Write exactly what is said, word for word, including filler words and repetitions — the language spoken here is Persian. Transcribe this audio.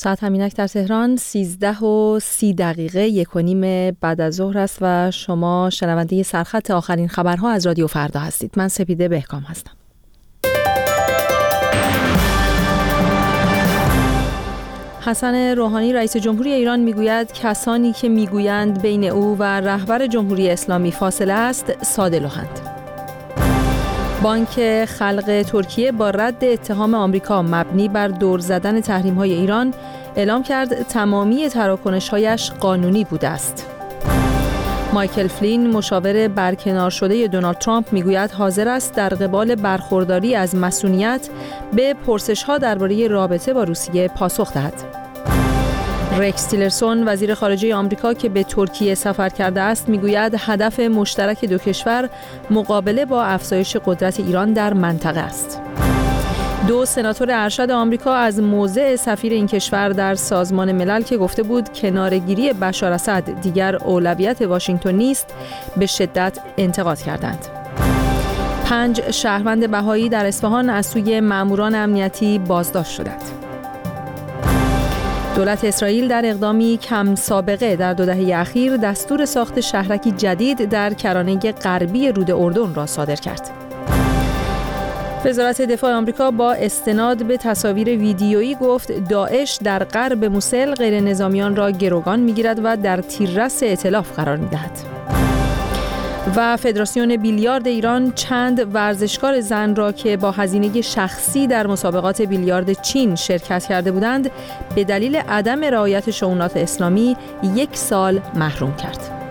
ساعت همینک در تهران سیزده و سی دقیقه یک و نیم بعد از ظهر است و شما شنونده سرخط آخرین خبرها از رادیو فردا هستید. من سپیده بهکام هستم. حسن روحانی رئیس جمهوری ایران میگوید کسانی که میگویند بین او و رهبر جمهوری اسلامی فاصله است ساده لوحند. بانک خلق ترکیه با رد اتهام آمریکا مبنی بر دور زدن تحریم‌های ایران اعلام کرد تمامی تراکنش‌هایش قانونی بوده است. مایکل فلین مشاور برکنار شده دونالد ترامپ میگوید حاضر است در قبال برخورداری از مصونیت به پرسش‌ها درباره رابطه با روسیه پاسخ دهد. رکس تیلرسون وزیر خارجه آمریکا که به ترکیه سفر کرده است میگوید هدف مشترک دو کشور مقابله با افزایش قدرت ایران در منطقه است. دو سناتور ارشد آمریکا از موضع سفیر این کشور در سازمان ملل که گفته بود کناره‌گیری بشار اسد دیگر اولویت واشنگتن نیست به شدت انتقاد کردند. پنج شهروند بهایی در اصفهان از سوی ماموران امنیتی بازداشت شدند. دولت اسرائیل در اقدامی کم سابقه در دو دهه اخیر دستور ساخت شهرکی جدید در کرانه غربی رود اردن را صادر کرد. وزارت دفاع آمریکا با استناد به تصاویر ویدیویی گفت داعش در غرب موسل غیر نظامیان را گروگان می‌گیرد و در تیررس ائتلاف قرار می‌دهد. و فدراسیون بیلیارد ایران چند ورزشکار زن را که با هزینه شخصی در مسابقات بیلیارد چین شرکت کرده بودند به دلیل عدم رعایت شؤونات اسلامی یک سال محروم کرد.